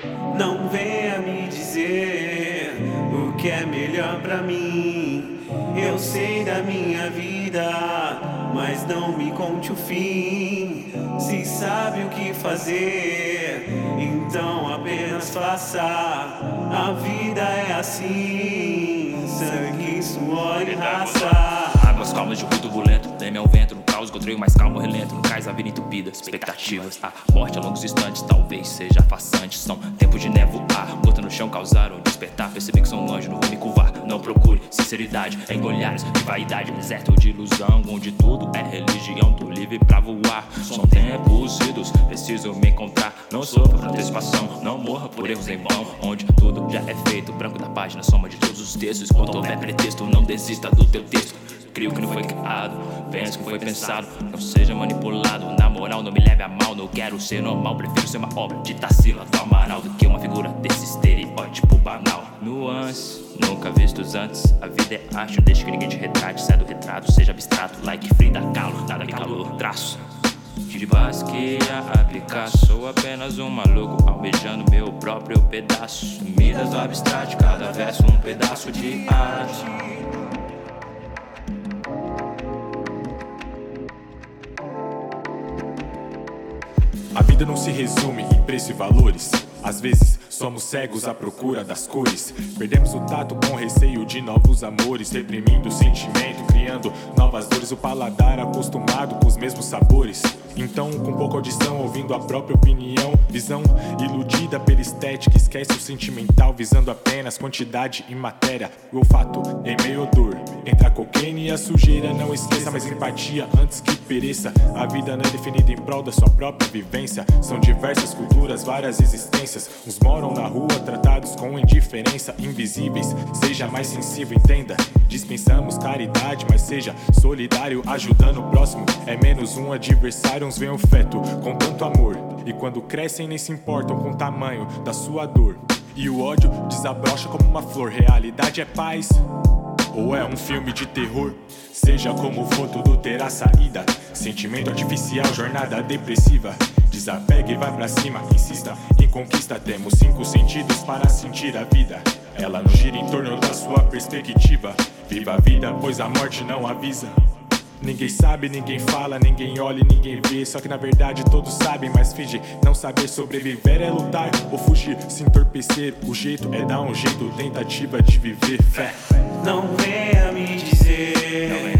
Não venha me dizer o que é melhor pra mim. Eu sei da minha vida, mas não me conte o fim. Se sabe o que fazer, então apenas faça. A vida é assim, sangue, suor e raça. Águas calmas de ruído turbulento, leme ao vento, no caos encontrei o mais calmo relento. No cais a vida entupida, expectativas. A morte a longos instantes, talvez seja façante. São tempos de nevoar, gota no chão causaram despertar. Percebi que sou um anjo, não vou me curvar. Não procure sinceridade em olhares de vaidade. Deserto de ilusão, onde tudo é religião. Tô livre pra voar, são tempos idos, preciso me encontrar. Não sofra por antecipação, não morra por erros em vão. Onde tudo já é feito, branco da página, soma de todos os textos. Quando houver pretexto, não desista do teu texto. Crio que não foi criado, penso que foi pensado. Não seja manipulado, na moral não me leve a mal. Não quero ser normal, prefiro ser uma obra de Tarsila do Amaral do que uma figura desse estereótipo banal. Nuance, nunca vistos antes. A vida é arte, deixa que ninguém te retrate. Sai do retrato, seja abstrato, like Frida Kahlo. Nada me calor, traço de Basquiat a Picasso. Sou apenas um maluco almejando meu próprio pedaço. Midas do abstrato, cada verso um pedaço de arte. A vida não se resume em preço e valores. Às vezes somos cegos à procura das cores. Perdemos o tato com receio de novos amores, reprimindo o sentimento, criando novas dores. O paladar acostumado com os mesmos sabores. Então, com pouca audição, ouvindo a própria opinião. Visão iludida pela estética, esquece o sentimental, visando apenas quantidade e matéria. O olfato em meio à dor, entre a cocaína e a sujeira. Não esqueça, mas empatia antes que pereça. A vida não é definida em prol da sua própria vivência. São diversas culturas, várias existências. Uns moram na rua, tratados com indiferença. Invisíveis, seja mais sensível, entenda. Dispensamos caridade, mas seja solidário, ajudando o próximo. É menos um adversário. Uns veem o feto com tanto amor, e quando crescem nem se importam com o tamanho da sua dor. E o ódio desabrocha como uma flor. Realidade é paz, ou é um filme de terror? Seja como for, tudo terá saída. Sentimento artificial, jornada depressiva. Desapegue e vai pra cima, insista em conquista. Temos 5 sentidos para sentir a vida. Ela não gira em torno da sua perspectiva. Viva a vida, pois a morte não avisa. Ninguém sabe, ninguém fala, ninguém olha e ninguém vê. Só que na verdade todos sabem, mas finge não saber. Sobreviver é lutar ou fugir, se entorpecer. O jeito é dar um jeito, tentativa de viver fé. Não venha me dizer